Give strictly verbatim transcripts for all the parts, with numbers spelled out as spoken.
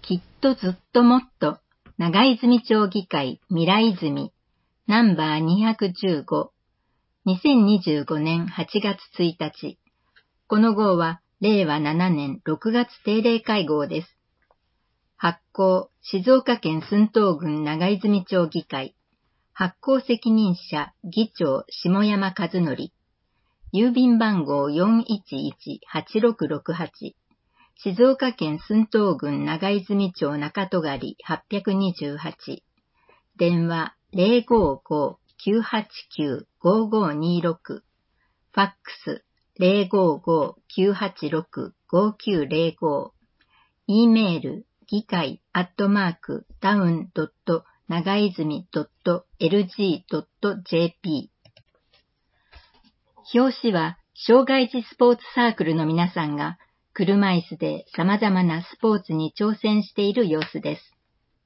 きっとずっともっと、長泉町議会未来泉、ナンバーにひゃくじゅうご、にせんにじゅうごねんはちがつついたち。この号は、れいわななねんろくがつ定例会合です。発行、静岡県駿東郡長泉町議会。発行責任者、議長、下山和則。郵便番号 よんいちいちはちろくろくはち。静岡県駿東郡長泉町中戸狩はっぴゃくにじゅうはち。電話 ゼロごーごーきゅうはちきゅうごーごーにーろく。ファックス ゼロごーごーきゅうはちろくごーきゅうゼロご。E メール議会アットマークタウンドット長泉ドットエルジードットジェーピー。表紙は障害児スポーツサークルの皆さんが車椅子で様々なスポーツに挑戦している様子です。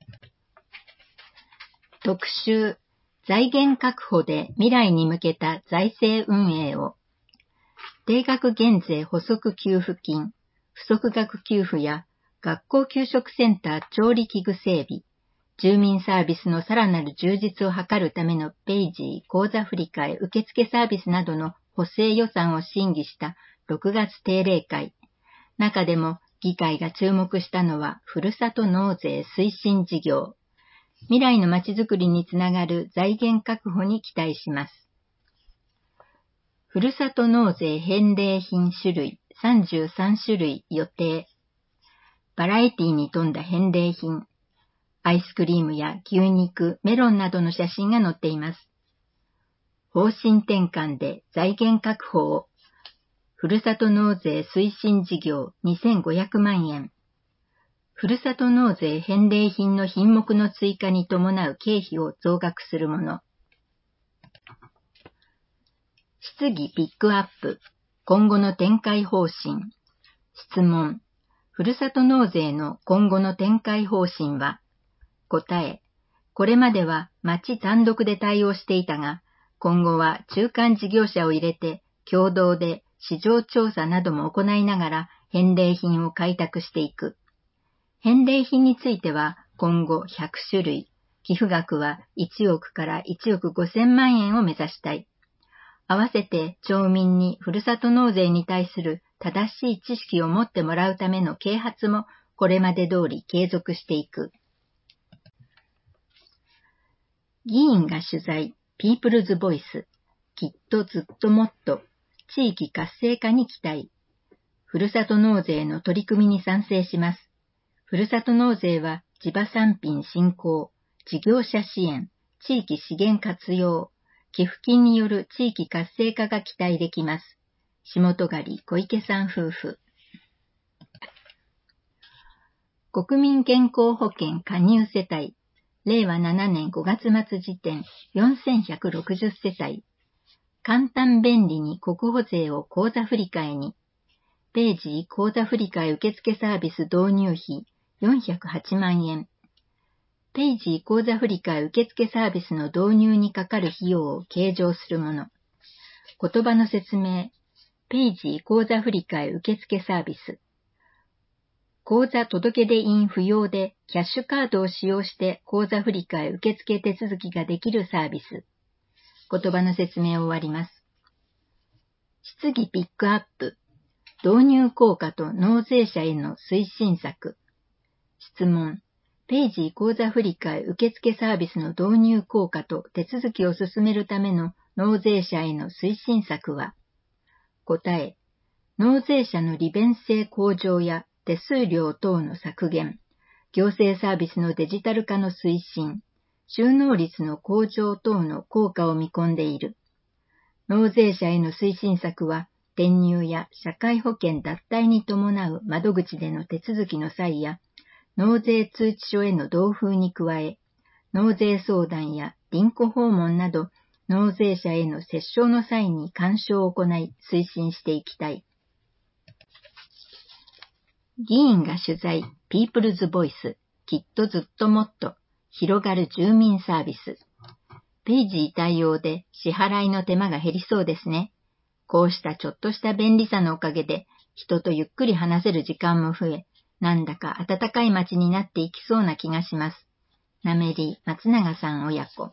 特集、財源確保で未来に向けた財政運営を。定額減税補足給付金、不足額給付や学校給食センター調理器具整備、住民サービスのさらなる充実を図るためのペイジー口座振替受付サービスなどの補正予算を審議したろくがつ定例会。中でも議会が注目したのはふるさと納税推進事業。未来のまちづくりにつながる財源確保に期待します。ふるさと納税返礼品種類さんじゅうさんしゅるい予定。バラエティに富んだ返礼品。アイスクリームや牛肉、メロンなどの写真が載っています。方針転換で財源確保を。ふるさと納税推進事業にせんごひゃくまんえん。ふるさと納税返礼品の品目の追加に伴う経費を増額するもの。質疑ピックアップ。今後の展開方針。質問。ふるさと納税の今後の展開方針は。答え。これまでは町単独で対応していたが、今後は中間事業者を入れて共同で市場調査なども行いながら返礼品を開拓していく。返礼品については今後ひゃくしゅるい、寄付額はいちおくからいちおくごせんまんえんを目指したい。合わせて町民にふるさと納税に対する正しい知識を持ってもらうための啓発もこれまで通り継続していく。議員が取材、ピープルズボイス、きっとずっともっと、地域活性化に期待。ふるさと納税の取り組みに賛成します。ふるさと納税は地場産品振興、事業者支援、地域資源活用、寄付金による地域活性化が期待できます。下戸狩小池さん夫婦。国民健康保険加入世帯、れいわななねんごがつ末時点よんせんひゃくろくじゅっせたい。簡単便利に国保税を口座振替に。ページ口座振替受付サービス導入費よんひゃくはちまんえん。ページ口座振替受付サービスの導入にかかる費用を計上するもの。言葉の説明。ページ口座振替受付サービス。口座届出印不要でキャッシュカードを使用して口座振替受付手続きができるサービス。言葉の説明を終わります。質疑ピックアップ。導入効果と納税者への推進策。質問。ページ口座振替受付サービスの導入効果と手続きを進めるための納税者への推進策は。答え。納税者の利便性向上や手数料等の削減、行政サービスのデジタル化の推進、収納率の向上等の効果を見込んでいる。納税者への推進策は、転入や社会保険脱退に伴う窓口での手続きの際や、納税通知書への同封に加え、納税相談や臨庫訪問など、納税者への折衝の際に干渉を行い推進していきたい。議員が取材、ピープルズボイス、きっとずっともっと、広がる住民サービス。ページ対応で支払いの手間が減りそうですね。こうしたちょっとした便利さのおかげで、人とゆっくり話せる時間も増え、 なんだか暖かい街になっていきそうな気がします。なめり松永さん親子。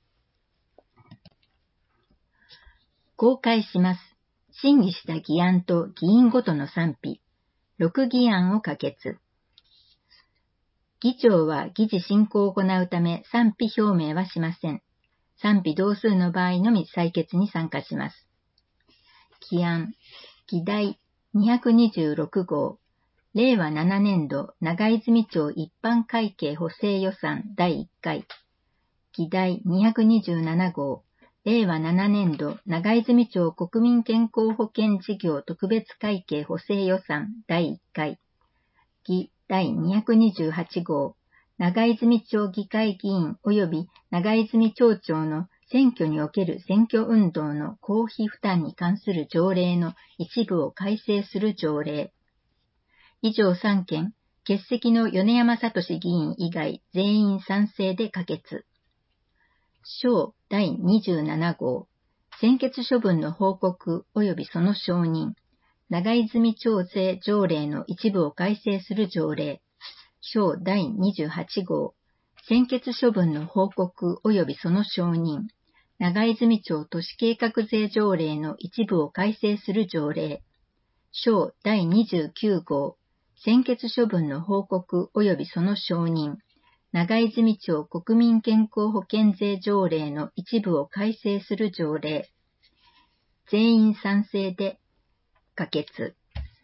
公開します。審議した議案と議員ごとの賛否。ろく議案を可決。議長は議事進行を行うため賛否表明はしません。賛否同数の場合のみ採決に参加します。議案、議題にひゃくにじゅうろく号、れいわななねんど長泉町一般会計補正予算だいいっかい。議題にひゃくにじゅうなな号、れいわななねんど長泉町国民健康保険事業特別会計補正予算だいいっかい。議第にひゃくにじゅうはち号、長泉町議会議員及び長泉町長の選挙における選挙運動の公費負担に関する条例の一部を改正する条例。以上さん件、欠席の米山聡議員以外全員賛成で可決。章だいにじゅうなな号、専決処分の報告及びその承認。長泉町税条例の一部を改正する条例。章だいにじゅうはち号、専決処分の報告及びその承認。長泉町都市計画税条例の一部を改正する条例。章だいにじゅうきゅう号、専決処分の報告及びその承認。長泉町国民健康保険税条例の一部を改正する条例。全員賛成で可決。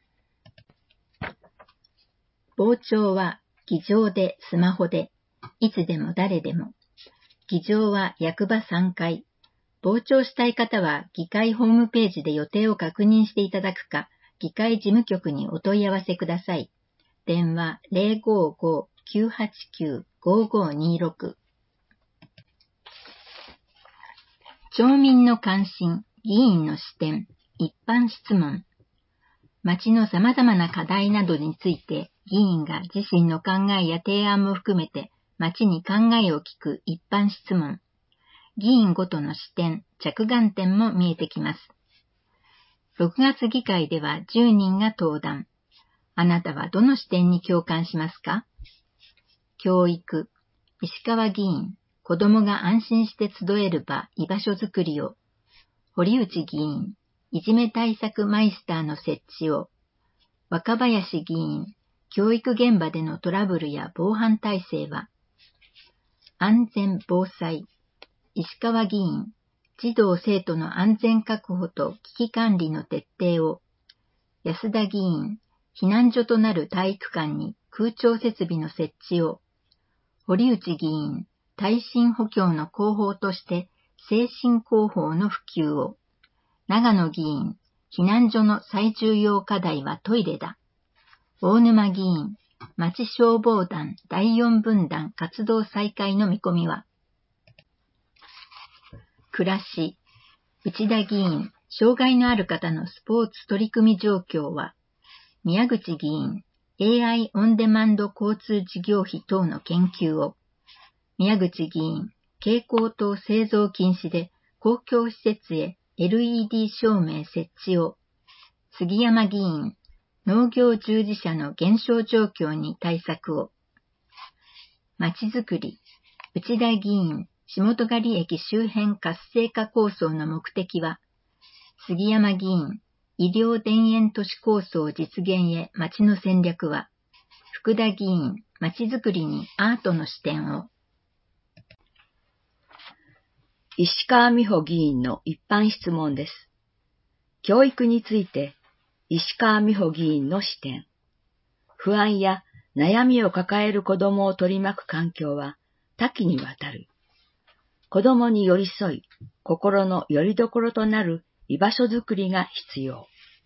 傍聴は議場でスマホで、いつでも誰でも。議場は役場さんかい。傍聴したい方は議会ホームページで予定を確認していただくか、議会事務局にお問い合わせください。電話 ゼロごーごーきゅうはちきゅうごーごーにーろく。町民の関心、議員の視点、一般質問。町の様々な課題などについて、議員が自身の考えや提案も含めて、町に考えを聞く一般質問。議員ごとの視点、着眼点も見えてきます。ろくがつ議会ではじゅうにんが登壇。あなたはどの視点に共感しますか？教育、石川議員、子どもが安心して集える場、居場所づくりを。堀内議員、いじめ対策マイスターの設置を。若林議員、教育現場でのトラブルや防犯体制は。安全防災、石川議員、児童生徒の安全確保と危機管理の徹底を。安田議員、避難所となる体育館に空調設備の設置を。堀内議員、耐震補強の広報として精神広報の普及を。長野議員、避難所の最重要課題はトイレだ。大沼議員、町消防団だいよん分団活動再開の見込みは。暮らし、内田議員、障害のある方のスポーツ取り組み状況は。宮口議員、エーアイ オンデマンド交通事業費等の研究を。宮口議員、蛍光灯製造禁止で公共施設へ エルイーディー 照明設置を。杉山議員、農業従事者の減少状況に対策を。まちづくり、内田議員、下戸狩駅周辺活性化構想の目的は。杉山議員、医療田園都市構想実現へ町の戦略は。福田議員、まちづくりにアートの視点を。 石川美穂議員の一般質問です。教育について、石川美穂議員の視点。不安や悩みを抱える子どもを取り巻く環境は多岐にわたる。子どもに寄り添い、心の拠り所となる居場所づくりが必要。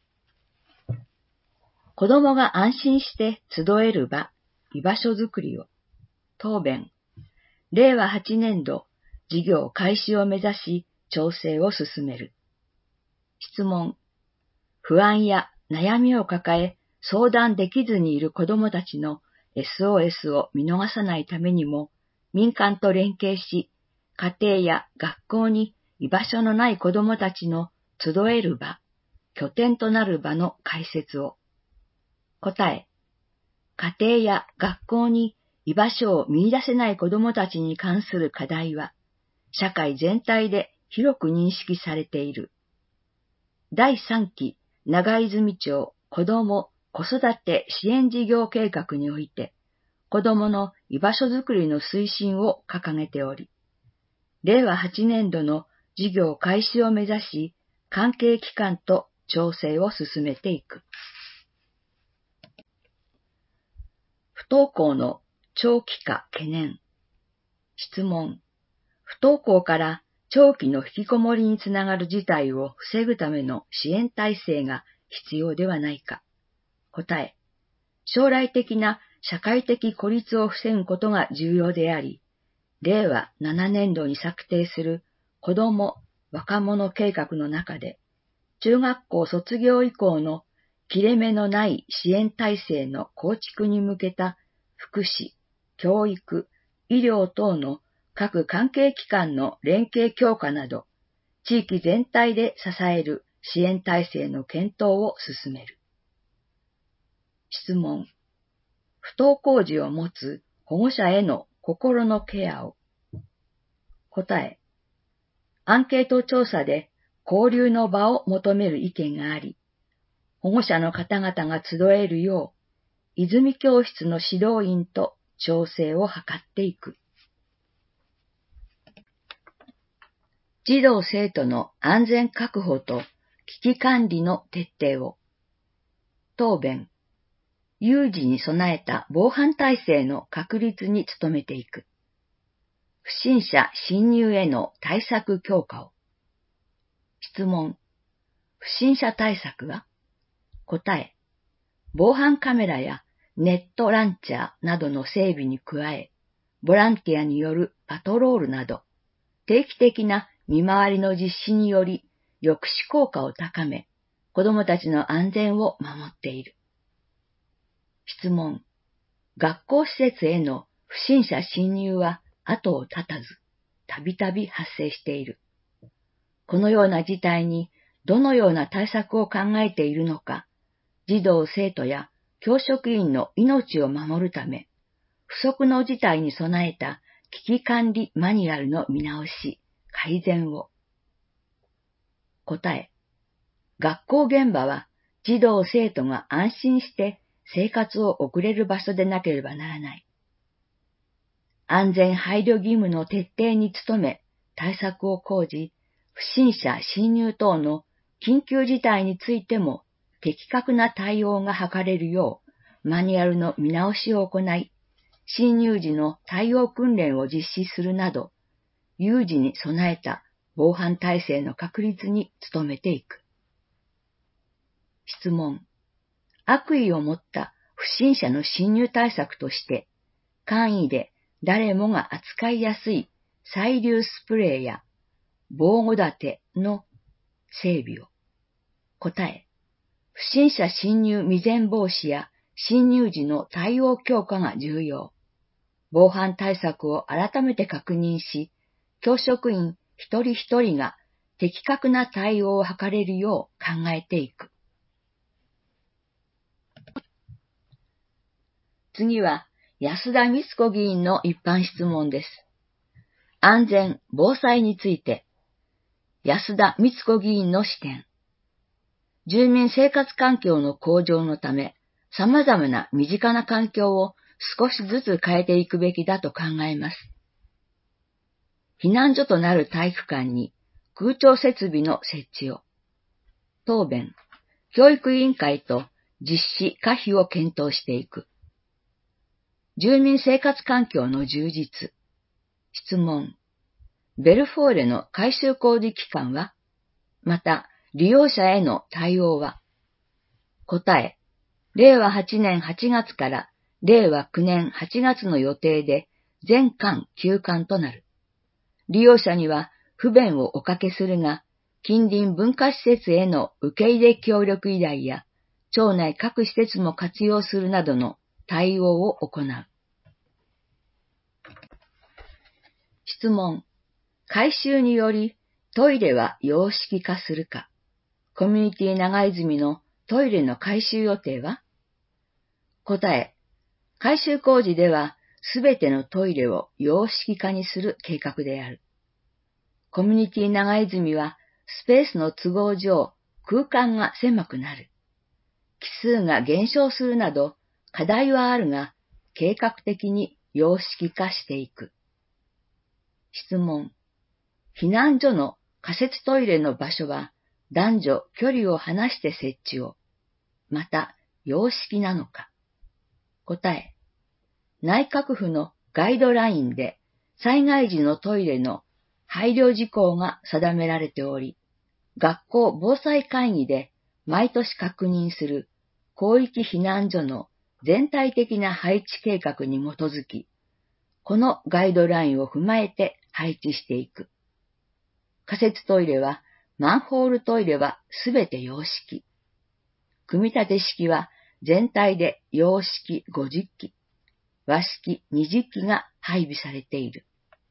子どもが安心して集える場、居場所づくりを。答弁。れいわはちねんど、事業開始を目指し、調整を進める。質問。不安や悩みを抱え、相談できずにいる子どもたちの エスオーエス を見逃さないためにも、民間と連携し、家庭や学校に居場所のない子どもたちの集える場、拠点となる場の開設を。答え。 家庭や学校に居場所を見出せない子供たちに関する課題は、社会全体で広く認識されている。だいさんき長泉町子ども・子育て支援事業計画において、子どもの居場所づくりの推進を掲げており、れいわはちねんどの事業開始を目指し、関係機関と調整を進めていく。不登校の長期化懸念。質問。不登校から長期の引きこもりにつながる事態を防ぐための支援体制が必要ではないか。答え。将来的な社会的孤立を防ぐことが重要であり、れいわななねんどに策定する子ども・若者計画の中で、中学校卒業以降の切れ目のない支援体制の構築に向けた福祉、教育、医療等の各関係機関の連携強化など、地域全体で支える支援体制の検討を進める。質問。不登校児を持つ保護者への心のケアを。答え。アンケート調査で交流の場を求める意見があり、保護者の方々が集えるよう、泉教室の指導員と調整を図っていく。児童生徒の安全確保と危機管理の徹底を。答弁。有事に備えた防犯体制の確立に努めていく。不審者侵入への対策強化を。質問。不審者対策は？答え。防犯カメラやネットランチャーなどの整備に加え、ボランティアによるパトロールなど、定期的な見回りの実施により抑止効果を高め、子どもたちの安全を守っている。質問。学校施設への不審者侵入は後を絶たず、たびたび発生している。このような事態にどのような対策を考えているのか、児童生徒や教職員の命を守るため、不測の事態に備えた危機管理マニュアルの見直し、改善を。答え。学校現場は児童生徒が安心して生活を送れる場所でなければならない。安全配慮義務の徹底に努め、対策を講じ、不審者侵入等の緊急事態についても的確な対応が図れるよう、マニュアルの見直しを行い、侵入時の対応訓練を実施するなど、有事に備えた防犯体制の確立に努めていく。質問。悪意を持った不審者の侵入対策として、簡易で誰もが扱いやすい催涙スプレーや防護立ての整備を。答え。不審者侵入未然防止や侵入時の対応強化が重要。防犯対策を改めて確認し、教職員一人一人が的確な対応を図れるよう考えていく。次は、安田光子議員の一般質問です。安全・防災について、安田光子議員の視点。住民生活環境の向上のため、様々な身近な環境を少しずつ変えていくべきだと考えます。避難所となる体育館に空調設備の設置を。答弁、教育委員会と実施可否を検討していく。住民生活環境の充実。質問。ベルフォーレの改修工事期間は？また、利用者への対応は？答え。れいわはちねんはちがつかられいわきゅうねんはちがつの予定で全館休館となる。利用者には不便をおかけするが、近隣文化施設への受け入れ協力依頼や、町内各施設も活用するなどの対応を行う。質問。改修によりトイレは洋式化するか？コミュニティ長泉のトイレの改修予定は？答え。 改修工事では、すべてのトイレを洋式化にする計画である。コミュニティ長泉は、スペースの都合上、空間が狭くなる。奇数が減少するなど、課題はあるが、計画的に洋式化していく。質問。避難所の仮設トイレの場所は、男女距離を離して設置を、また、洋式なのか。答え。内閣府のガイドラインで、災害時のトイレの配慮事項が定められており、学校防災会議で毎年確認する広域避難所の全体的な配置計画に基づき、このガイドラインを踏まえて配置していく。仮設トイレは、マンホールトイレはすべて洋式。組み立て式は全体で洋式ごじゅっき、和式にじゅっきが配備されている。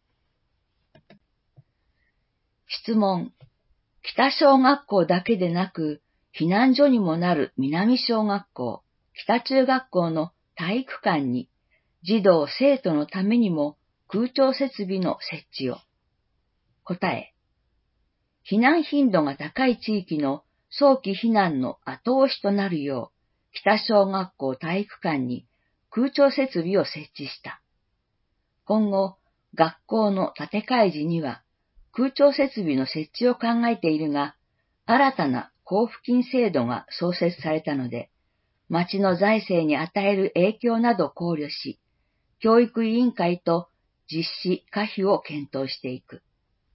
質問。北小学校だけでなく、避難所にもなる南小学校、北中学校の体育館に、児童生徒のためにも空調設備の設置を。答え。避難頻度が高い地域の早期避難の後押しとなるよう、北小学校体育館に空調設備を設置した。今後、学校の建て替え時には空調設備の設置を考えているが、新たな交付金制度が創設されたので、町の財政に与える影響などを考慮し、教育委員会と実施可否を検討していく。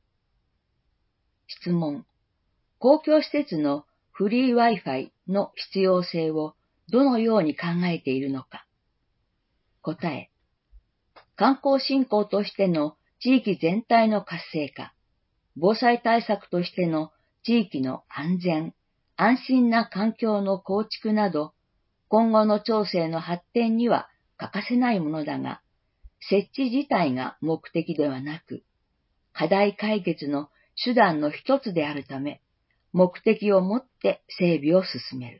質問。公共施設のフリー Wi-Fi の必要性をどのように考えているのか。答え。観光振興としての地域全体の活性化、防災対策としての地域の安全、安心な環境の構築など、今後の町政の発展には欠かせないものだが、設置自体が目的ではなく、課題解決の手段の一つであるため、目的をもって整備を進める。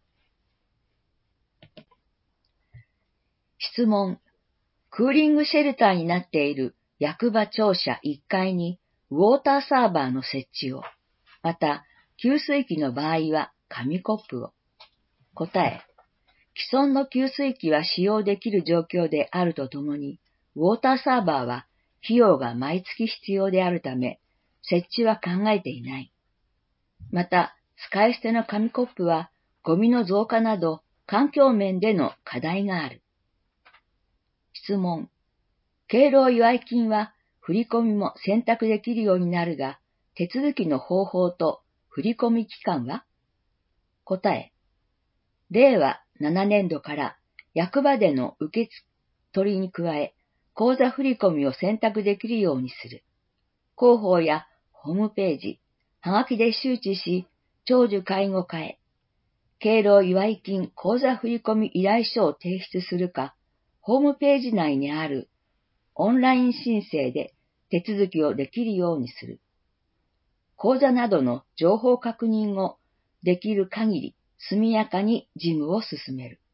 質問。クーリングシェルターになっている役場庁舎いっかいにウォーターサーバーの設置を、また、給水器の場合は紙コップを。答え。既存の給水器は使用できる状況であるとともに、ウォーターサーバーは費用が毎月必要であるため、設置は考えていない。また、使い捨ての紙コップはゴミの増加など環境面での課題がある。質問。敬老祝金は振り込みも選択できるようになるが、手続きの方法と振り込み期間は？答え。れいわななねんどから役場での受け取りに加え、口座振り込みを選択できるようにする。広報やホームページ、はがきで周知し、長寿介護課へ、敬老祝金口座振込依頼書を提出するか、ホームページ内にあるオンライン申請で手続きをできるようにする。口座などの情報確認をできる限り速やかに事務を進める。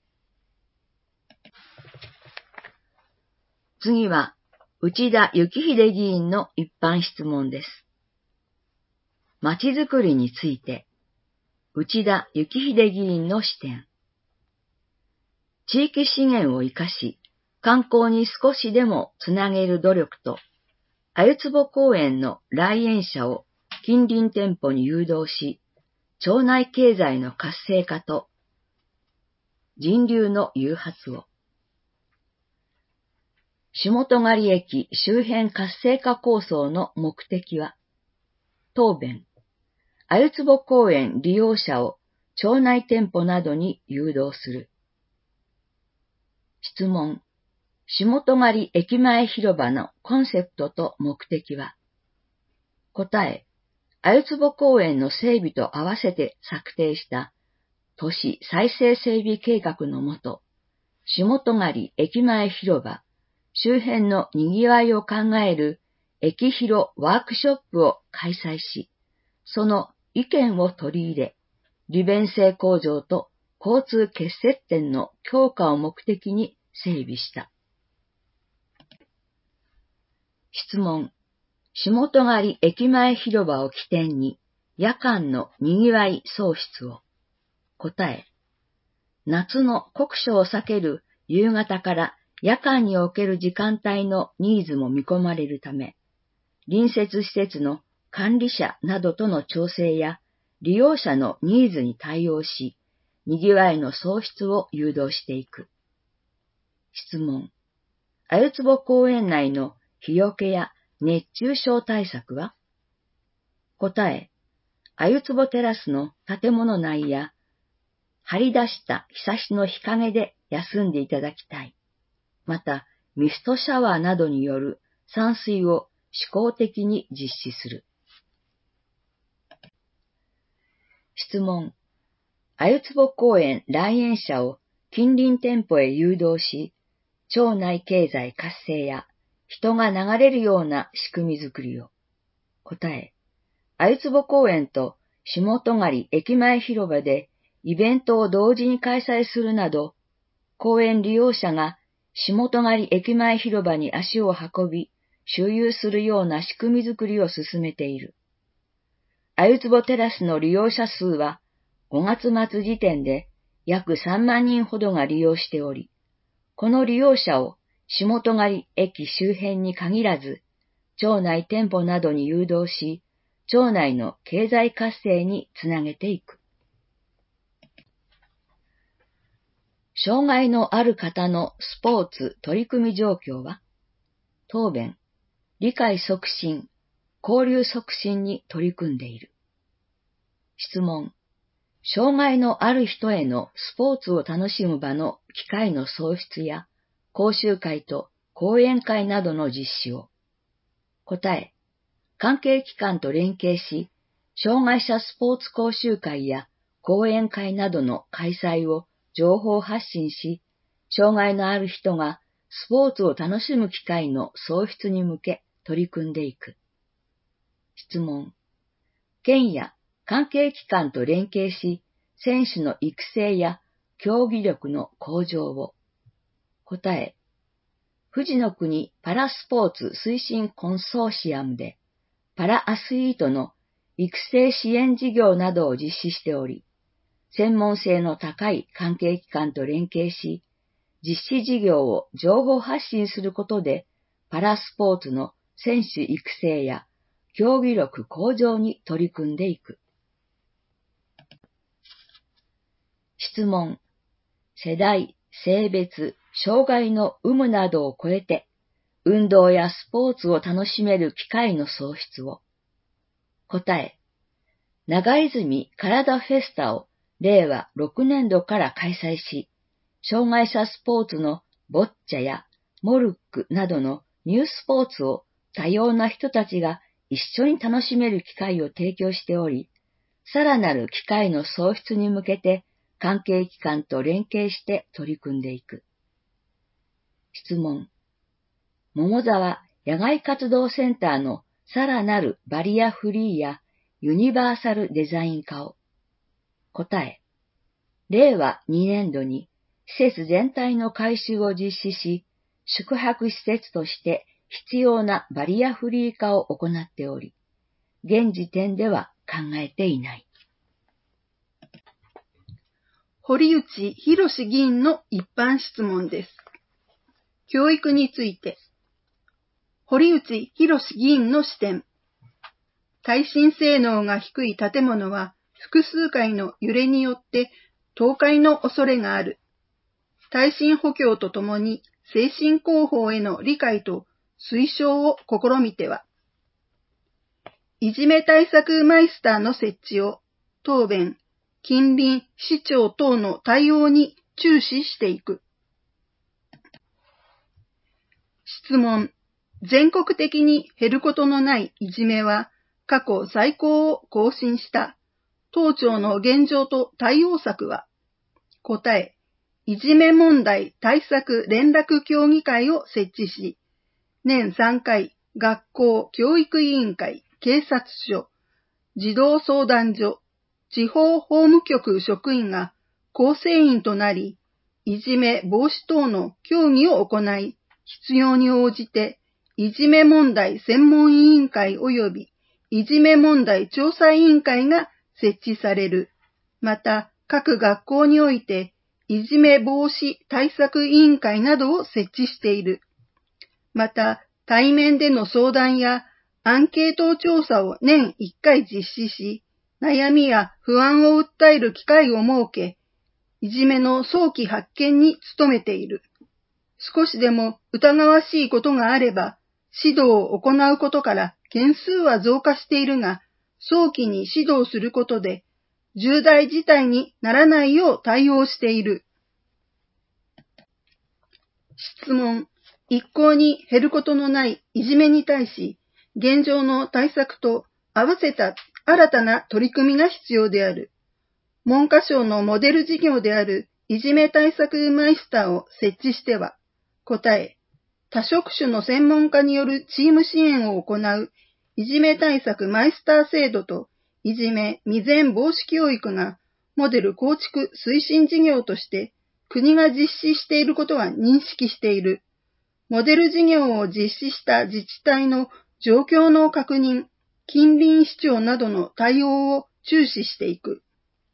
次は、内田幸秀議員の一般質問です。まちづくりについて、内田幸秀議員の視点。地域資源を生かし、観光に少しでもつなげる努力と、鮎坪公園の来園者を近隣店舗に誘導し、町内経済の活性化と人流の誘発を。下戸狩駅周辺活性化構想の目的は、答弁。鮎坪公園利用者を町内店舗などに誘導する。質問。下戸狩駅前広場のコンセプトと目的は？答え。鮎坪公園の整備と合わせて策定した都市再生整備計画のもと、下戸狩駅前広場周辺の賑わいを考える駅広ワークショップを開催し、その意見を取り入れ、利便性向上と交通結節点の強化を目的に整備した。質問。下戸狩駅前広場を起点に夜間の賑わい創出を。答え。夏の酷暑を避ける夕方から夜間における時間帯のニーズも見込まれるため、隣接施設の管理者などとの調整や利用者のニーズに対応し、賑わいの創出を誘導していく。質問。鮎坪公園内の日よけや熱中症対策は？答え。鮎坪テラスの建物内や張り出した日差しの日陰で休んでいただきたい。また、ミストシャワーなどによる散水を試行的に実施する。質問。鮎坪公園来園者を近隣店舗へ誘導し、町内経済活性や人が流れるような仕組みづくりを。答え。鮎坪公園と下戸狩駅前広場でイベントを同時に開催するなど、公園利用者が下戸狩駅前広場に足を運び、周遊するような仕組みづくりを進めている。鮎坪テラスの利用者数はごがつ末時点で約さんまんにんほどが利用しており、この利用者を下戸狩駅周辺に限らず、町内店舗などに誘導し、町内の経済活性につなげていく。障害のある方のスポーツ取り組み状況は？答弁。理解促進、交流促進に取り組んでいる。質問。障害のある人へのスポーツを楽しむ場の機会の創出や、講習会と講演会などの実施を。答え。関係機関と連携し、障害者スポーツ講習会や講演会などの開催を情報発信し、障害のある人がスポーツを楽しむ機会の創出に向け取り組んでいく。質問。県や関係機関と連携し、選手の育成や競技力の向上を。答え。富士の国パラスポーツ推進コンソーシアムで、パラアスリートの育成支援事業などを実施しており、専門性の高い関係機関と連携し、実施事業を情報発信することで、パラスポーツの選手育成や競技力向上に取り組んでいく。質問。世代、性別、障害の有無などを超えて、運動やスポーツを楽しめる機会の創出を。答え。長泉体フェスタをれいわろくねんどから開催し、障害者スポーツのボッチャやモルックなどのニュースポーツを多様な人たちが一緒に楽しめる機会を提供しており、さらなる機会の創出に向けて関係機関と連携して取り組んでいく。質問。桃沢野外活動センターのさらなるバリアフリーやユニバーサルデザイン化を。答え。れいわにねんどに施設全体の改修を実施し、宿泊施設として必要なバリアフリー化を行っており、現時点では考えていない。 堀内博議員の一般質問です。教育について。堀内博議員の視点。耐震性能が低い建物は複数回の揺れによって倒壊の恐れがある。耐震補強とともに精神工法への理解と推奨を試みては。いじめ対策マイスターの設置を答弁、近隣、市長等の対応に注視していく。質問。全国的に減ることのないいじめは過去最高を更新した。当庁の現状と対応策は？答え。いじめ問題対策連絡協議会を設置し、年さんかい学校教育委員会、警察署、児童相談所、地方法務局職員が構成員となり、 いじめ防止等の協議を行い、必要に応じて、いじめ問題専門委員会及びいじめ問題調査委員会が設置される。また、各学校において、いじめ防止対策委員会などを設置している。また、対面での相談やアンケート調査を年いっかい実施し、悩みや不安を訴える機会を設け、いじめの早期発見に努めている。少しでも疑わしいことがあれば、指導を行うことから件数は増加しているが、早期に指導することで、重大事態にならないよう対応している。質問。一向に減ることのないいじめに対し、現状の対策と合わせた新たな取り組みが必要である。文科省のモデル事業であるいじめ対策マイスターを設置しては、答え、多職種の専門家によるチーム支援を行ういじめ対策マイスター制度といじめ未然防止教育がモデル構築推進事業として国が実施していることは認識している。モデル事業を実施した自治体の状況の確認、近隣市長などの対応を注視していく。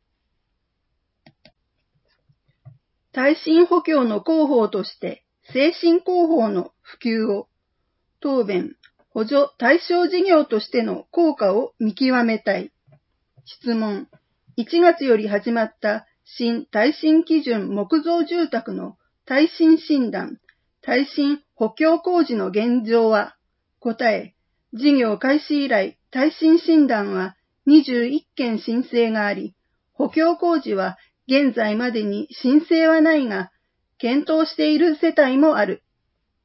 耐震補強の広報として精神広報の普及を、答弁、補助対象事業としての効果を見極めたい。質問。いちがつより始まった新耐震基準木造住宅の耐震診断、耐震補強工事の現状は、答え、事業開始以来、耐震診断はにじゅういっけん申請があり、補強工事は現在までに申請はないが、検討している世帯もある。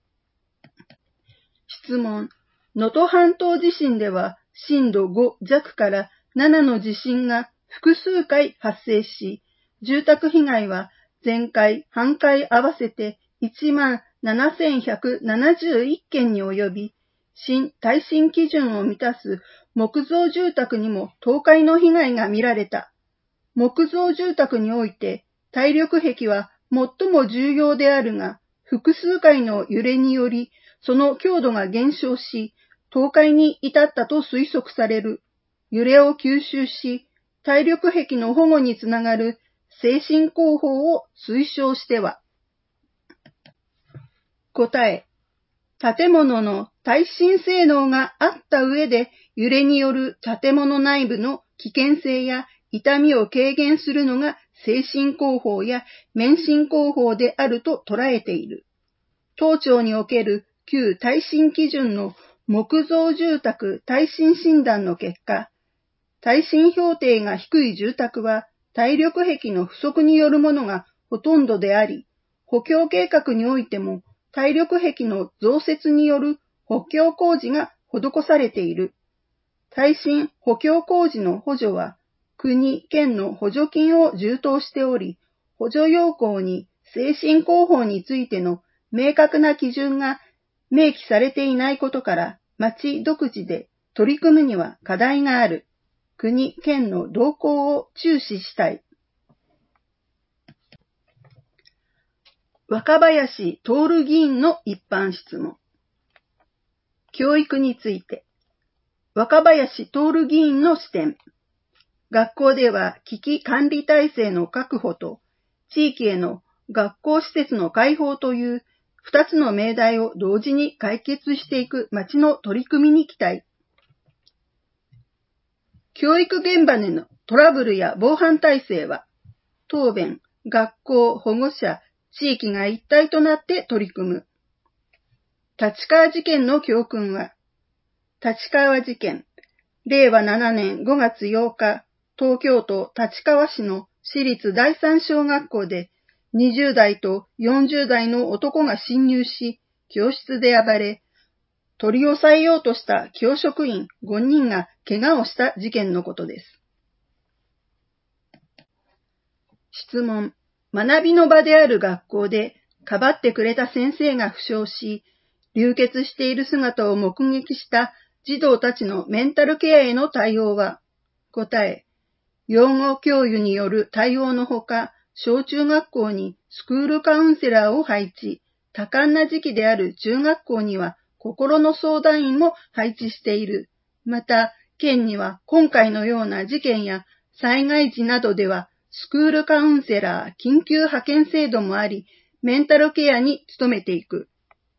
質問。能登半島地震では、震度ご弱からななの地震が複数回発生し、住宅被害は全壊、半壊合わせていちまんななせんひゃくななじゅういっけんに及び、新耐震基準を満たす木造住宅にも倒壊の被害が見られた。木造住宅において耐力壁は最も重要であるが、複数回の揺れによりその強度が減少し、倒壊に至ったと推測される。揺れを吸収し、耐力壁の保護につながる精神工法を推奨しては。答え。建物の耐震性能があった上で、揺れによる建物内部の危険性や痛みを軽減するのが精神工法や免震工法であると捉えている。当庁における旧耐震基準の木造住宅耐震診断の結果、耐震評定が低い住宅は耐力壁の不足によるものがほとんどであり、補強計画においても耐力壁の増設による補強工事が施されている。耐震補強工事の補助は国・県の補助金を充当しており、補助要項に精神工法についての明確な基準が明記されていないことから、町独自で取り組むには課題がある。国・県の動向を注視したい。若林徹議員の一般質問。教育について。若林徹議員の視点。学校では危機管理体制の確保と地域への学校施設の開放という二つの命題を同時に解決していく町の取り組みに期待。教育現場でのトラブルや防犯体制は、答弁、学校、保護者、地域が一体となって取り組む。立川事件の教訓は、立川事件、れいわななねんごがつようか、東京都立川市の私立第三小学校でにじゅうだいとよんじゅうだいの男が侵入し、教室で暴れ、取り押さえようとした教職員ごにんが怪我をした事件のことです。質問。学びの場である学校で、かばってくれた先生が負傷し、流血している姿を目撃した児童たちのメンタルケアへの対応は、答え、養護教諭による対応のほか、小中学校にスクールカウンセラーを配置、多感な時期である中学校には心の相談員も配置している。また、県には今回のような事件や災害時などではスクールカウンセラー緊急派遣制度もあり、メンタルケアに努めていく。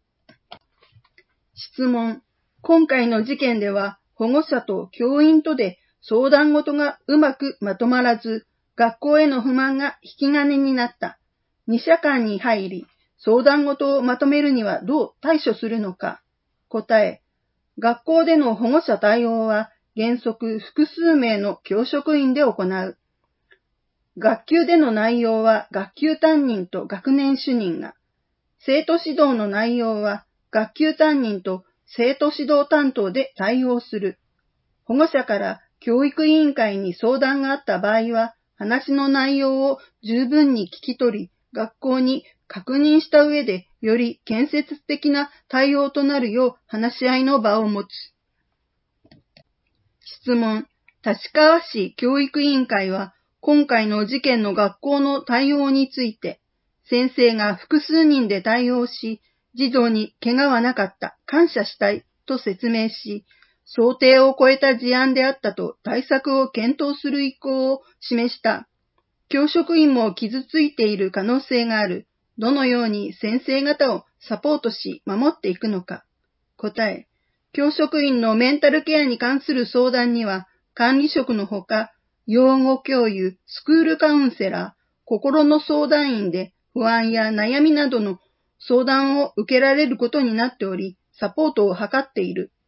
質問。今回の事件では保護者と教員とで相談事がうまくまとまらず、学校への不満が引き金になった。二者間に入り、相談事をまとめるにはどう対処するのか。答え。学校での保護者対応は原則複数名の教職員で行う。学級での内容は学級担任と学年主任が、生徒指導の内容は学級担任と生徒指導担当で対応する。保護者から教育委員会に相談があった場合は、話の内容を十分に聞き取り、学校に確認した上で、より建設的な対応となるよう話し合いの場を持つ。質問。立川市教育委員会は、今回の事件の学校の対応について、先生が複数人で対応し、児童に怪我はなかった、感謝したいと説明し、想定を超えた事案であったと対策を検討する意向を示した。教職員も傷ついている可能性がある。どのように先生方をサポートし守っていくのか。答え。教職員のメンタルケアに関する相談には、管理職のほか、養護教諭、スクールカウンセラー、心の相談員で不安や悩みなどの相談を受けられることになっており、サポートを図っている。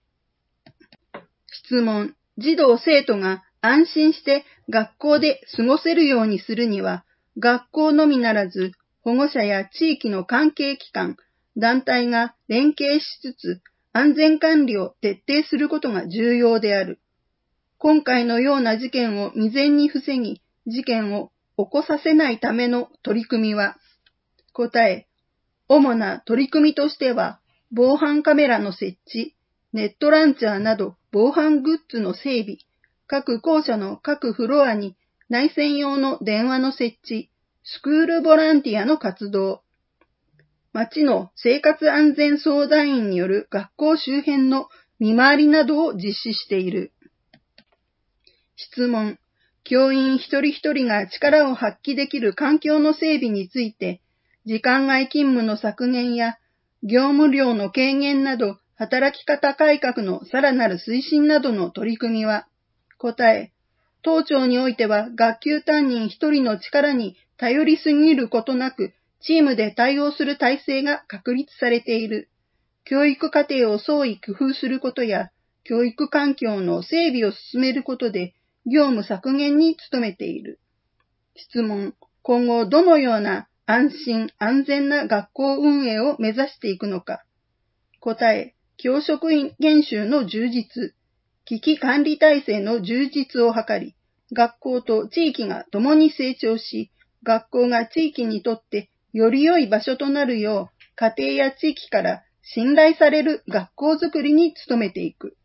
質問。児童生徒が安心して学校で過ごせるようにするには、学校のみならず保護者や地域の関係機関、団体が連携しつつ安全管理を徹底することが重要である。今回のような事件を未然に防ぎ、事件を起こさせないための取り組みは、答え、主な取り組みとしては、防犯カメラの設置、ネットランチャーなど防犯グッズの整備、各校舎の各フロアに内線用の電話の設置、スクールボランティアの活動、町の生活安全相談員による学校周辺の見回りなどを実施している。質問。教員一人一人が力を発揮できる環境の整備について、時間外勤務の削減や業務量の軽減など、働き方改革のさらなる推進などの取り組みは、答え、当庁においては学級担任一人の力に頼りすぎることなく、チームで対応する体制が確立されている。教育課程を創意工夫することや、教育環境の整備を進めることで、業務削減に努めている。質問。今後どのような安心安全な学校運営を目指していくのか。答え。教職員研修の充実、危機管理体制の充実を図り、学校と地域が共に成長し、学校が地域にとってより良い場所となるよう、家庭や地域から信頼される学校づくりに努めていく。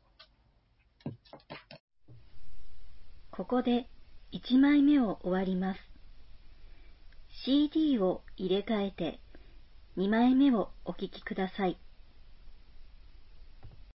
ここでいちまいめを終わります。シーディー を入れ替えてにまいめをお聴きください。